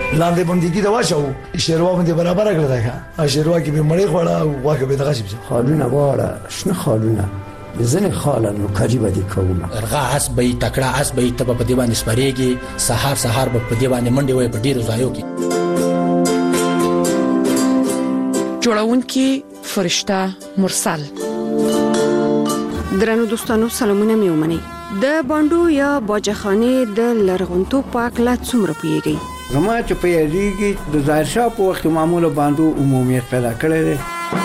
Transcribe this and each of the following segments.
لاندې باندې دا واچو شیروا باندې برابر کړل دا شیروا کې به مړې خوړه او واګه به دغه شي خالونه واړه شنه خالونه زنه خاله نو کاجیبه دي کومه ارغا اس به تکړه اس به ته په دیوان سپریږي سحر به په دیوان منډي وي په ډیرو ځایو کې جوړونکي فرشته مرسل. درنو دوستانو سلامونه مې ومنئ. د باندو یا باجخانه د لرغونتو پاک لا څومره پیږي زما چې پیږي د ظاهر شاه په وخت معموله باندو عمومیت پیدا کړی دی.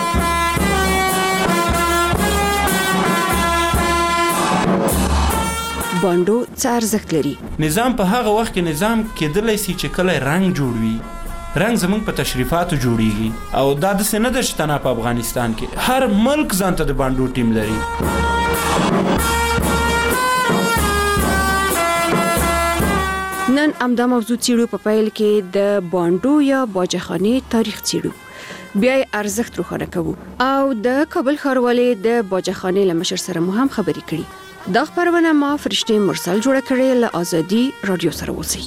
باندو څه ارزښت لري؟ نظام په هغه وخت کې نظام کېدلی سي چې کله رنگ جوړوي رنگ زمونږ په تشریفاتو جوړیږي او دا د سینه د شتنه په افغانستان کې هر ملک ځانته د باندو ټیم لري. نن امدا موضوع چیرو په پیل کې د باندو یا باجخانه تاریخ چیرو بیا ارزښت روښانه کوو او د کابل ښاروالۍ د باجخانه لمشر سره مو هم خبرې کړې. دا خبرونه ما فرشته مرسل جوړه کړې له ازادي رادیو سره اوسئ.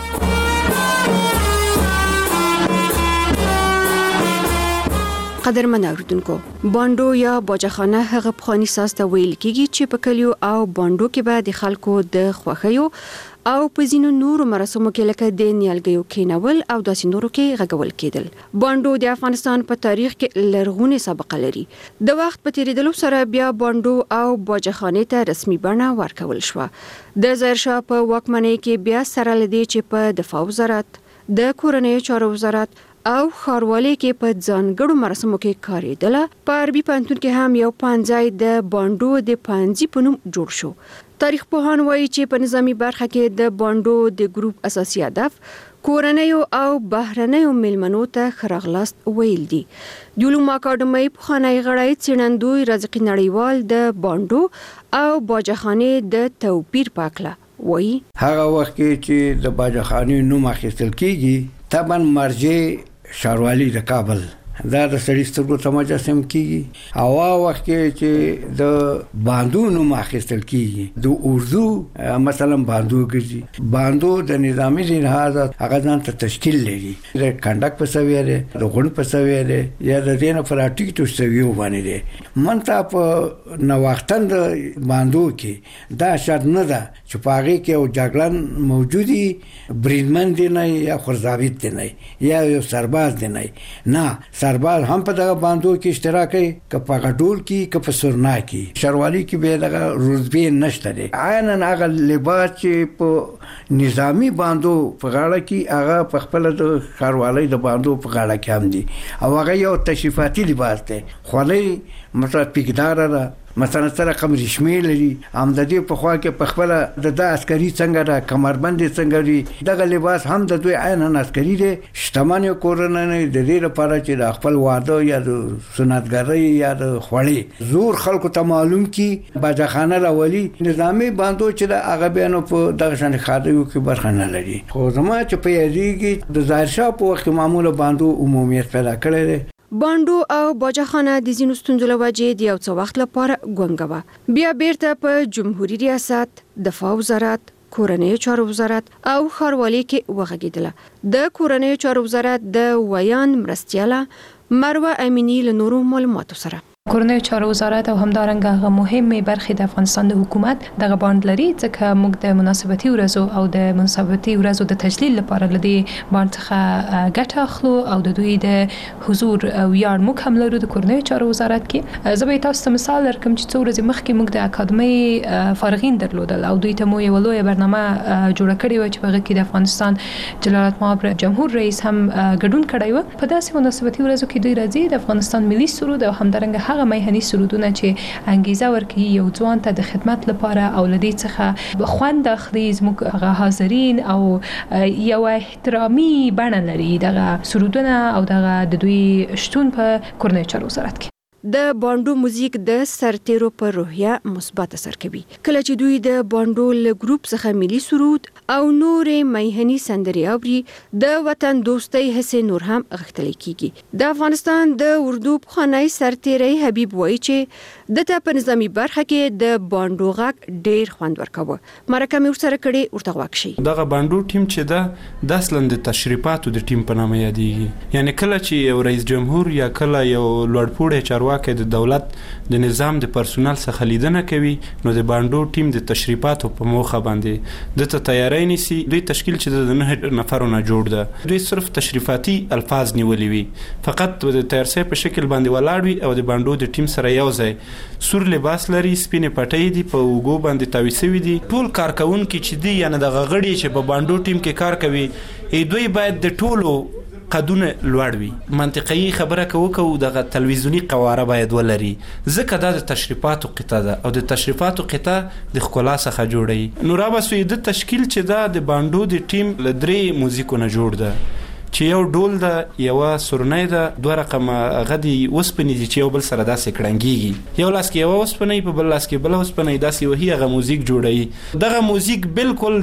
قدرمن اوریدونکو، باندو یا باجخانه هغه پخوانی ساز ته ویل کیږي چې په کلیو او باندو کې به د خلکو د خوښیو او په ځینو نورو مراسمو کې لکه د نیالګیو کینول او داسې نورو کې غږول کېدل. باندو د افغانستان په تاریخ کې لرغونې سابقه لري. د وخت په تیریدلو سره بیا باندو او باجخانه ته رسمي بڼه ورکول شوه. د ظاهر شاه په واکمنۍ کې بیا سره لدی چې په دفاع وزارت، د کورنۍ چارو وزارت او ښاروالۍ کې په ځانګړو مراسمو کې کارېدله. په عربي پوهنتون کې هم یو پانځای د باندو د پانځي په نوم جوړ شو. تاریخ پوهان وایي چې په نظامی برخه کې د باندو د ګروپ اساسي هدف کورنیو او بهرنیو ملمنو ته خراغلاست ویل دي. د علومو اکاډمۍ پخوانی غړی څېړندوی رزقي نړیوال د باندو او باجخانه د توپیر پاکله وایي هغه وخت کې چې د باجخانه نوم اخیستل کیږي طبعا مرجع ښاروالۍ د کابل دا د سړي سترګو ته مجسم کیږي او هغه وخت کې چې د باندو نوم اخیستل کیږي د اردو مثلا باندو ګرځي. باندو د نظامی لحاظ هغه ځان ته تشکیل لري د کنډک په سویره د غون په سویره یا د دینه پراټیک تو سویو باندې دي. منته په نوښتند باندو کې دا شرط نه ده چې پاغي کې او جګړن موجودي بریدمن دی نه یا خرزاویت دی نه یا یو سرباز دی نه سرباز هم په دغه باندو کې اشتراک کوي که په غډول کې که په سورنا کې شروالي کې به دغه رتبه نشته دي. عیناً هغه لباس چې په نظامی باندو په غاړه کې هغه په خپل د ښاروالۍ د باندو په غاړه کې هم دي او هغه یو تشریفاتي لباس دی. خولۍ مثلا پیګدار ده مثلا سره کم رشمه لري هم د دې په خوا کې په خپل د عسکري څنګه را کمربند څنګه لري دغه لباس هم د دوی عیناً عسکري دی. شتمنه کورونه نه د دې لپاره چې د خپل واده یا د سنتګرۍ یا د خوړې زور خلکو ته معلوم کی باجخانه راولي نظامی باندو چې د هغه بیانو په دغه شان خاطرو کې برخه نه لري. خو زما چې په یادېږي د ظاهر شاه په وخت معموله باندو عمومیت پیدا کړی دی. باندو او باجخانه د ځینو ستونزو له وجې د یو څه وخت لپاره ګونګه بیا بیرته په جمهوریت ریاست، دفاع وزارت، کورنۍ چارو وزارت او ښاروالۍ کې وغږیدله. د کورنۍ چارو وزارت د ویان مرستیاله مروه امینی له نورو معلوماتو سره کورنۍ چارو وزارت او همدارنګه هغه مهمه برخه د افغانستان د حکومت دغه باند لري ځکه موږ د مناسبتي ورځو او د مناسبتي ورځو د تجلیل لپاره لدی باند څخه ګټه اخلو او د دوی د حضور او یار موږ هم لرو د کورنۍ چارو وزارت کې. زه به تاسو ته مثال درکم چې څو ورځې مخکې موږ د اکاډمۍ فارغین درلودل او دوی ته مو یو لوی برنامه جوړه کړې و چې هغه کې د افغانستان جلالتمآب جمهور رئیس هم ګډون کړی و. په داسې مناسبتي ورځو کې دوی راځي د افغانستان ملي سرود او همدارنګه هغه میهني سرودونه چې انګیزه ورکړي یو ځوان ته د خدمت لپاره او لدی څخه خوند اخلي زموږ حاضرین او یو احترامي بڼه لري دغه سرودونه او دغه د دوی شتون په کورنۍ چارو وزارت کې. د بانډو موزیک د سرتیرو پر روحیه مثبت اثر کوي. کله چې دوی د بانډو له ګروپ څخه ملي سرود او نورې میهني سندرې اوري، د وطن دوستۍ حس نور هم غښتلی کیږي. د افغانستان د اردو پخوانی سرتیری حبیب وایي چې دته په نظامی برخه کې د بانډو غږ ډیر خوند ورکوه. مرکه مې ورسره کړې ورته غوږ شي. دغه بانډو ټیم چې د اصلا د تشریفاتو د ټیم په نامه یادېږي. یعنی کله چې یو رئیس جمهور یا کله یو لوړپوړی چارواکی د دولت د نظام د پرسونل څخه لیدنه کوي، نو د بانډو ټیم د تشریفاتو په موخه باندې دته تیاری نیسي. دوی تشکیل چې د 9 نفرو نه جوړ ده، دوی صرف تشریفاتي الفاظ نیولې وي، فقط د تیارسۍ په شکل باندې ولاړ وي او د بانډو د ټیم سره یو ځای سور لباس لري، سپینې پټۍ دي، په اوږو باندې تاوی سوي دي. ټول کارکونکي چې دي یعنی د غړي چې په بانډو ټیم کې کار کوي، دوی باید د ټولو قدونه لوړ وي. منطقي خبره کوو دغه تلویزیونی قواره باید ولري، ځکه دا د تشریفاتو قطعه ده او د تشریفاتو قطعه د ښکلا څخه جوړوي. نو رابسوی د تشکیل چې دا د بانډو د ټیم له 3 موزیکو نه جوړ ده، چې یو ډول ده، یو سورنۍ ده، 2 رقمه غدي وسپنې دي چې یو بل سره داسې کړنګيږي، یو لاس کې یو وسپنې په بل لاس کې بل وسپنې، داسې وهي هغه موزیک جوړوي. دغه موزیک بالکل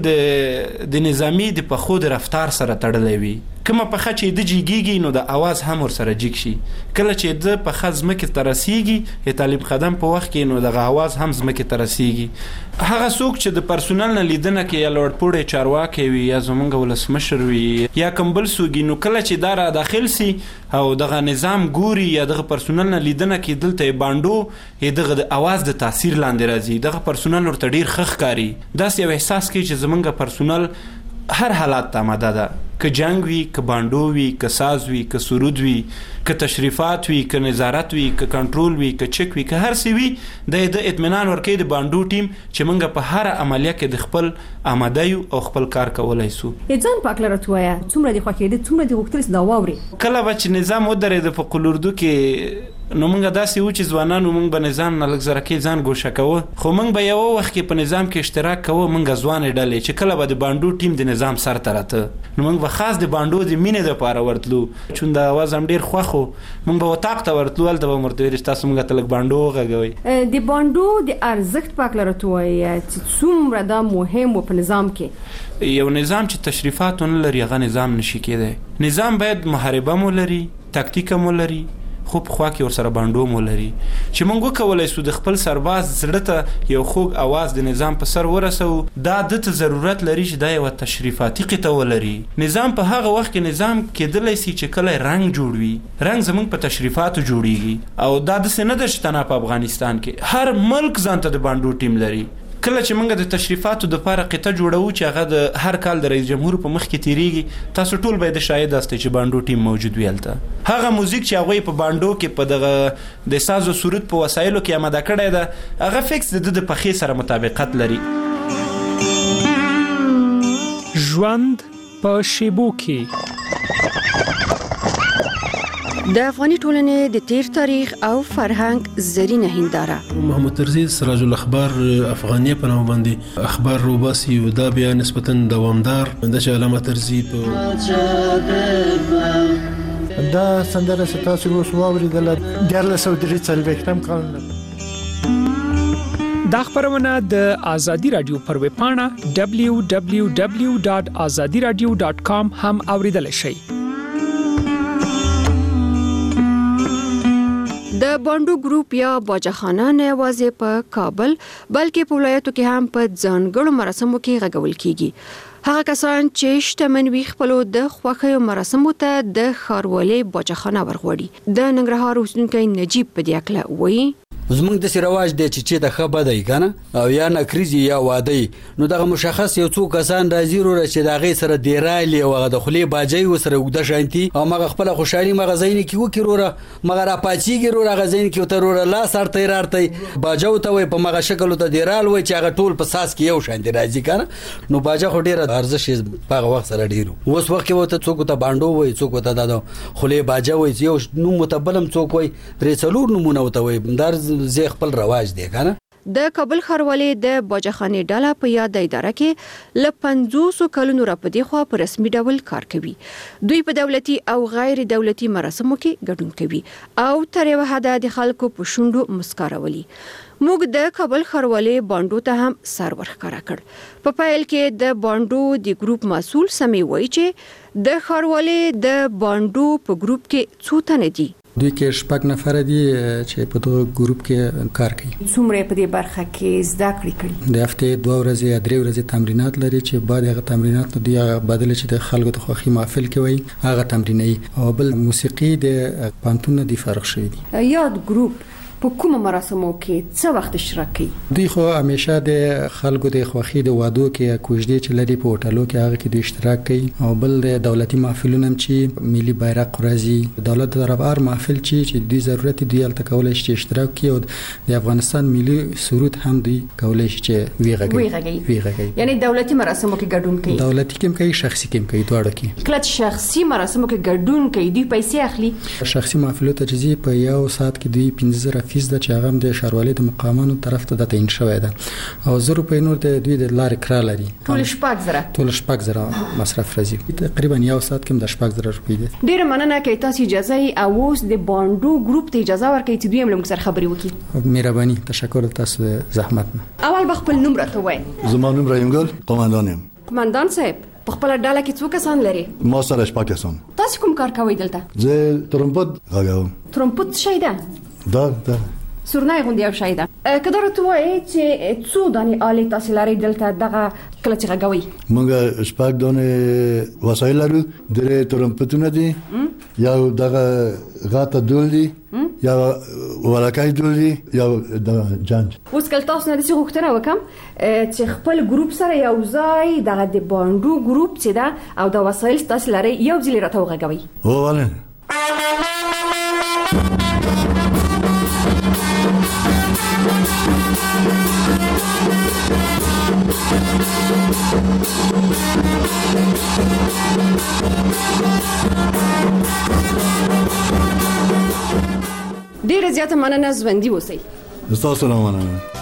د نظامی د پخو د رفتار سره تړلی وي. کومه پخه چې د جیږي نو د आवाज هم ور سره جګ شي. کله چې د پخه زمکه ترسيږي، طالب قدم په وخت کې نو د आवाज هم زمکه ترسيږي. هغه څوک چې د پرسونل نه لیدنه کې یا لوړپوړی چارواکي وي یا زمونږ ولسمشر وي یا کمبل سوګي، نو کله چې دا را داخل سي او دغه نظام ګوري یا دغه پرسونل نه لیدنه کې دلته بانډو دغه د आवाज د تاثیر لاندې راځي، دغه پرسونل ورته ډیر خخ کاری. داس یو احساس کوي چې زمونږ پرسونل هر حالات ته آماده ده، که جنگ وي، که بانډو وي، که ساز وي، که سرود وي، که تشریفات وي، که نظارت وي، که کنټرول وي، که چک وي، که هر څه وي، د اطمینان ورکوي د بانډو ټیم چې موږ په هر عملیه کې د خپل آماده یو او خپل کار کولای سو. ځان پاک لرته وایا څومره دی خوښې دي، څومره دی وختل دا واوري. کله چې نظام ودرېد په قلوردو کې، نو موږ داسې و چې ځوانانو موږ به نظام نه لږ زرکې ځان ګوښه کوو، خو موږ به یو وخت کې په نظام کې اشتراک کوو. موږ ځوانې ډلې چې کله به د بانډو ټیم د نظام سر ته راته، نو موږ به خاص د بانډو د مینې دپاره ورتلو، چون د اواز هم ډېر خوښ و. موږ به اتاق ته ورتلو، هلته به ورته ویل چې تاسو موږ ته لږ بانډو وغږوئ. د بانډو د ارزښت پاک لرته وایي چې څومره دا مهم و په نظام کې. یو نظام چې تشریفات نه لري هغه نظام نشي کېدی. نظام باید محاربه مو لري، تکتیک مو لري، خو په خوا کې ورسره بانډو مو لري چې موږ وکولای سو د خپل سرباز زړه ته یو خوږ اواز د نظام په سر ورسو. دا د ضرورت لري چې دا یو تشریفاتي قطعه ولري. نظام په هغه وخت کې نظام کېدلی سي چې کله رنګ جوړوي، رنګ زموږ په تشریفاتو جوړیږي او دا د سینه د شتنه په افغانستان کې هر ملک ځانته د بانډو ټیم لري. کله چې موږ د تشریفاتو د لپاره قطعه جوړو چې هغه د هر کال د رئیس جمهور په مخ کې تیریږي، تاسو ټول باید شاهد یاستئ چې بانډو ټیم موجود وي. هلته هغه موزیک چې هغوی په بانډو کې په دغه د ساز او سرود په وسایلو کې آماده کړی ده، هغه فکس د پخې سره مطابقت لري. ژوند په شیبو کې د افغاني ټولنې د تیر تاریخ او فرهنګ زرینه هنداره. محمد ترزی سراج الاخبار افغانیه په نوم باندې اخبار روباسي او دا بیا نسبتا دوامدار د علامه ترزی په دا سندره ستاسو اوس واوریدل د 1943 کال. دا خبرونه د آزادی رادیو پر ویب پاڼه www.azadiradio.com هم اوریدل شئ. د بانډو ګروپ یا باجخانه نه یوازې په کابل بلکې په ولایتو کې هم په ځانګړو مراسمو کې غږول کیږي. هغه کسان چې شتمن وي خپلو د خوښیو مراسمو ته د ښاروالۍ باجخانه ورغوړي. د ننګرهار اوسیدونکی نجیب په دې اړه وایي زمونږ د رواج دی چې د خبره دی کنه او یا نکریزي یا واده، نو دغه مشخص یو څو کسان راځي ورو چې دغه سره دیرالي او د خلې باجی وسره وګد شانتي او مغه خپل خوشالي مغزین کې وکړوره مغه را پاتېږي ورو غزین کې وتروره لا سر تیرارتي باجو ته وي په مغه شکل ته دیرال وي چې هغه ټول په ساس کې یو شان دی راځي کنه. نو باجا خو ډیره ارزش په وخت سره ډیرو اوس وخت کې وته څوک ته باندو وي څوک ته د خلې باجا وي یو نو متبلم څوک وي درې څلور نمونه وته وي در زه خپل رواج دی کنه. د کابل ښاروالۍ د باجخانې ډله په یاد اداره کې ل 500 کلونو را پدې خو په رسمي ډول کار کوي. دوی په دولتي او غیر دولتي مراسمو کې ګډون کوي او تر یو حده د خلکو په شونډو مسکارولي. موږ د کابل ښاروالۍ بانډو ته هم سر ورښکاره کړ. په پیل کې د بانډو د ګروپ مسؤل سمې وایي چې د ښاروالۍ د بانډو په ګروپ کې څو تنه دي. دوی کې 6 نفر دي چې په دغه ګروپ کې کار کوي. څومره په دې برخه کې زده کړې د هفته 2 ورځې یا 3 ورځې تمرینات لري چې بعد هغه تمرینات دی بدل چې د خلکو د خوخي محفل کوي هغه تمریني او بل موسیقي د پانتون دی فرق شوی دي. یاد ګروپ په کوم مراسمو کې څه وخت اشتراک کوي؟ دوی خو همیشه د خلکو د خوخي د وادو کې کوژدې چې لري په هوټلو کې هغه کې د اشتراک کوي او بل د دولتي محفلونو چې ملي بیرغ راځي دولت دربار محفل چې دوی ضرورت دی الته کولای شي اشتراک کوي او د افغانستان ملي سرود هم دوی کولای شي چې ویغږي یعنی دولتي مراسمو کې ګډون کوي. دولتي کې کوي شخصي کې کوي دواړه کې. کله شخصي مراسمو کې ګډون کوي دوی پیسې اخلي. شخصي محفلو ته چې په یو ساعت کې دوی 15 فیصد چې هغه د ښاروالۍ د مقامانو طرف ته د تعین شوی ده او 0 روپۍ نور د دوی د لارې کرا لري. ټول 6,000 مصرف راځي. تقریبا یو ساعت کې د 6,000 روپۍ دي. ډیره مننه چې تاسو اجازه او اوس د بانډو ګروپ ته اجازه ورکړئ چې دوی هم موږ سره خبرې وکړي. مهرباني تشکر تاسو زحمت نه. اول بخپل نوم راته وایي. زما نوم رحیم ګل قومندان یم. قومندان صاحب په خپل ډاله کې څو کسان لري؟ ما سره 6 کسان. تاسو کوم کار کوئ دلته؟ زه ترمپت غږوم. ترمپت شي ده؟ دا سورنای غوندي او شي ده. کله راته وایي چې څو دانې آلې تاسو لري دلته دغه کله چې غږوي؟ موږ 6 دانې وسایل لرو. درې ترمپتونه دي یا دغه غاټه دول دي یا ولکای دول دي یا د جنج. اوس کله تاسو نه دي غوښتنه وکم چې خپل ګروپ سره یو ځای دغه د بانډو ګروپ چې ده او د وسایل تاسو لري یو ځل راته وغږوي. هو ولې ډیره زیاته مننه ژوندي اوسئ. تاسو نه مننه.